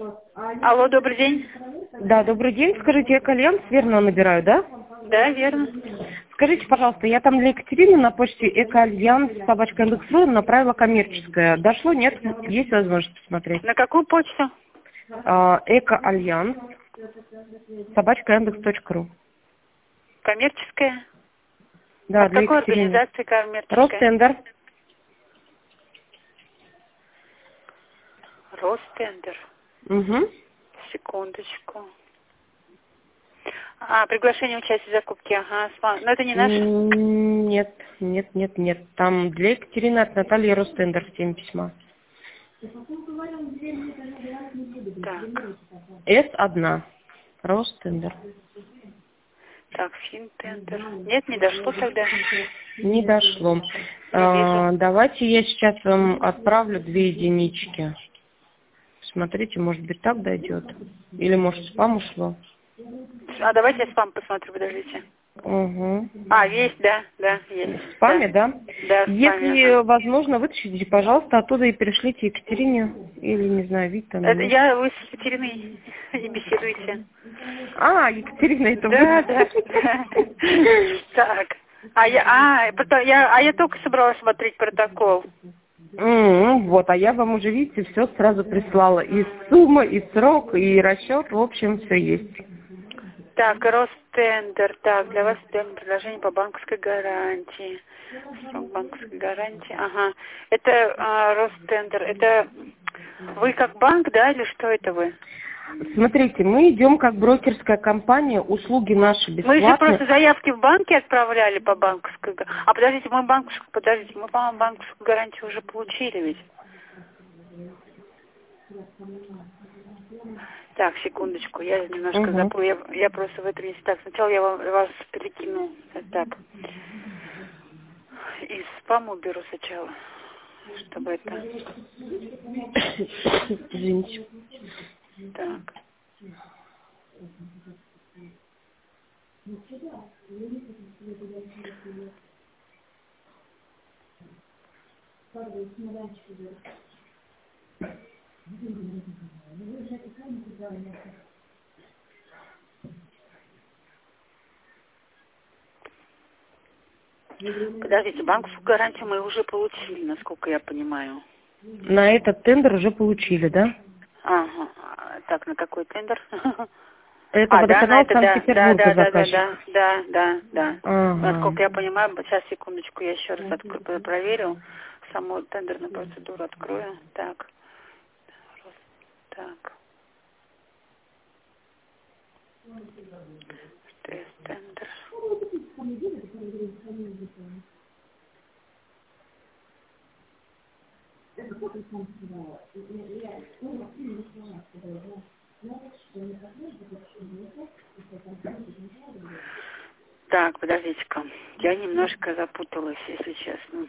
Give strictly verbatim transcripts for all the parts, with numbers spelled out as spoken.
Алло, добрый день. Да, добрый день. Скажите, я Экоальянс верно набираю, да? Да, верно. Скажите, пожалуйста, я там для Екатерины на почте Экоальянс собачка индекс.ру направила коммерческое. Дошло? Нет? Есть возможность посмотреть? На какую почту? А, Экоальянс собачка индекс.ру. Коммерческая? Да, От для какой Екатерины. организации коммерческая? Ростендер. Ростендер. Угу. Секундочку. А, приглашение участия в закупке. Ага, сма- но это не наш. М, Нет, нет, нет, нет. Там для Екатерины от Натальи Ростендер в теме письма. Так, С одна. Ростендер. так, финтендер. Нет, не дошло тогда. Не дошло. Не вижу. А, давайте я сейчас вам отправлю две единички. Смотрите, может быть, так дойдет. Или может спам ушло. А давайте я спам посмотрю, подождите. Угу. А, есть, да, да, есть. В спаме, Да, да? да, в спаме, ага. Если возможно, вытащите, пожалуйста, оттуда и перешлите Екатерине. Или, не знаю, Витя, ну Это нет. я, вы с Екатериной не беседуете. А, Екатерина, это вы. Да, да, да. Так. А я, а, потом я, а я только собралась смотреть протокол. М, Вот, а я вам уже, видите, все сразу прислала. И сумма, и срок, и расчет, в общем, все есть. Так, Ростендер. Так, для вас сделано предложение по банковской гарантии. Срок банковской гарантии. Ага. Это а, Ростендер. Это вы как банк, да, или что это вы? Смотрите, мы идем как брокерская компания, услуги наши Мы же бесплатные. просто заявки в банке отправляли по банковской га- А подождите, мы банковскую, подождите, мы, по-моему, банковскую гарантию уже получили ведь. Так, секундочку, я немножко Угу. запу, я, я просто в этом не так. Сначала я вам, вас перекину. Так. Из спама уберу сначала, чтобы это. Извините. Так. Подождите, банковскую гарантию мы уже получили, насколько я понимаю. На этот тендер уже получили, да? Ага. Так, на какой тендер? Это А, да, на водоканал это, да, да, Санкт-Петербурга да, да, да, заказчик. да, да, да, да. Ага. Насколько я понимаю, сейчас, секундочку, я еще раз открою, проверю. Саму тендерную процедуру открою. Так, так. Тест-тендер. Так, подождите-ка. Я немножко запуталась, если честно.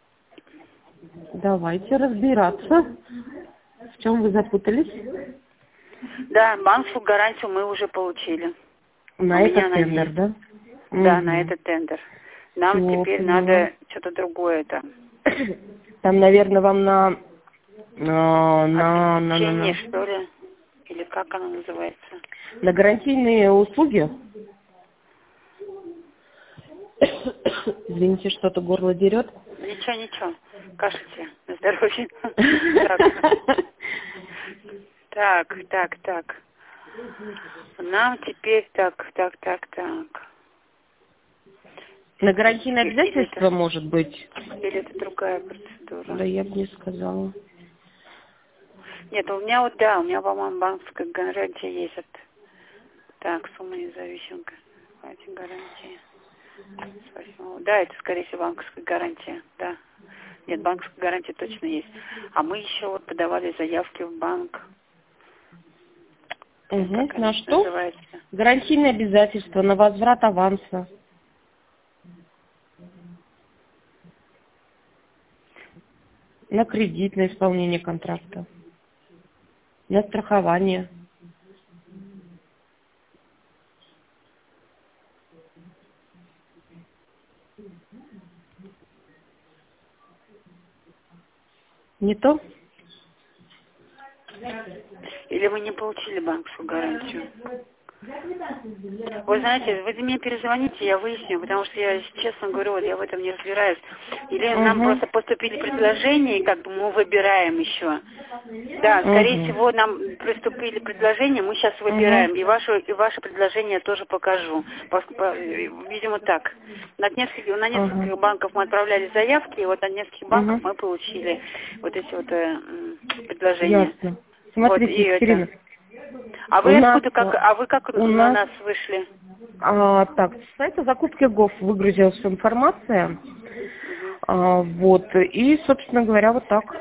Давайте разбираться. В чем вы запутались? Да, банковскую гарантию мы уже получили. У На меня этот она тендер, есть. да? Да, на Угу. этот тендер. Нам Все, теперь поняла. надо что-то другое там. Там, наверное, вам на... На, на, на, на, Обеспечение, на. что ли? Или как оно называется? На гарантийные услуги? Извините, что-то горло дерет. Ничего, ничего. Кашляйте на здоровье. Так. Так, так, так. Нам теперь так, так, так, так. На гарантийное Или или обязательство, это, может быть? или это другая процедура? Да я бы не сказала. Нет, у меня вот, да, у меня, по-моему, банковская гарантия есть. От... Так, сумма независимая. Эти гарантии. С восьмого. Да, это, скорее всего, банковская гарантия, да. Нет, банковская гарантия точно есть. А мы еще вот подавали заявки в банк. Так, Угу. как На они что? называются? Гарантийное обязательство на возврат аванса. На кредит, на исполнение контракта. На страхование. Не то? Или Или вы не получили банковскую гарантию? Вы знаете, вы мне перезвоните, я выясню, потому что я, честно говорю, вот я в этом не разбираюсь. Или Угу. нам просто поступили предложения, и как бы мы выбираем еще. Да, скорее Угу. всего, нам поступили предложения, мы сейчас выбираем. Угу. И ваше, и ваше предложение я тоже покажу. По- по- Видимо, так. На нескольких, на нескольких Угу. банков мы отправляли заявки, и вот на нескольких банков Угу. мы получили вот эти вот э, м, предложения. Ясно. Вот, Смотрите, и это. Екатерина, А у вы нас, откуда, как, а вы как у на нас, нас вышли? а, так, с сайта закупки ГОВ выгрузилась информация, Мгм. а, вот, и, собственно говоря, вот так.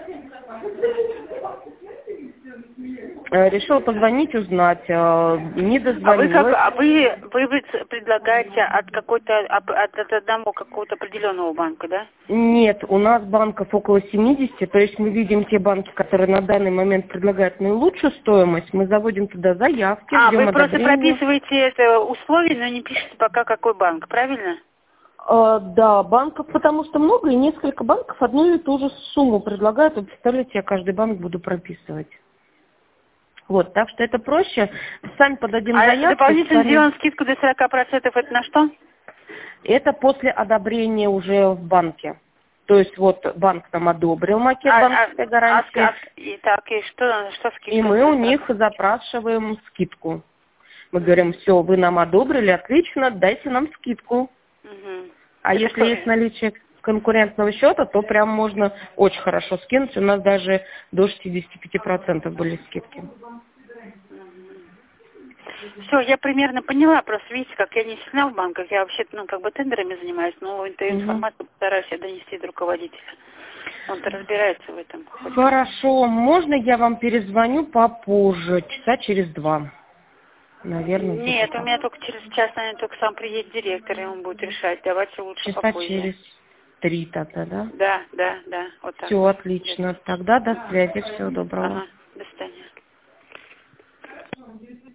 Э, Решила позвонить, узнать, а, не А вы как, дозвонилась. а вы, вы ведь предлагаете от какой-то, от, от одного какого-то определенного банка, да? Нет, у нас банков около семидесяти, то есть мы видим те банки, которые на данный момент предлагают наилучшую стоимость, мы заводим туда заявки, А, ждем вы просто одобрения. прописываете это условие, но не пишете пока какой банк, правильно? А, да, банков, потому что много, и несколько банков одну и ту же сумму предлагают. Вы представляете, я каждый банк буду прописывать. Вот, так что это проще. Сами подадим А заявки, дополнительно сами... сделаем скидку до сорока процентов, это на что? Это после одобрения уже в банке. То есть вот банк нам одобрил макет А, а, банковской гарантии, а, а, и так, и что, что скидка? и мы у них запрашиваем скидку. Мы говорим, все, вы нам одобрили, отлично, дайте нам скидку. Угу. А Это если что? есть наличие конкурентного счета, то прям можно очень хорошо скинуть. У нас даже до шестидесяти пяти процентов были скидки. Все, я примерно поняла, просто видите, как я не сильна в банках, я вообще, ну, как бы тендерами занимаюсь, но эту Угу. информацию постараюсь я донести до руководителя. Он-то разбирается в этом. Хорошо, можно я вам перезвоню попозже, часа через два? Наверное, где-то Нет, у так. меня только через час, наверное, только сам приедет директор, и он будет решать. Давайте лучше Часа попозже. через три тогда, да? Да, да, да, вот так. Все отлично. Тогда до связи, всего доброго. Ага.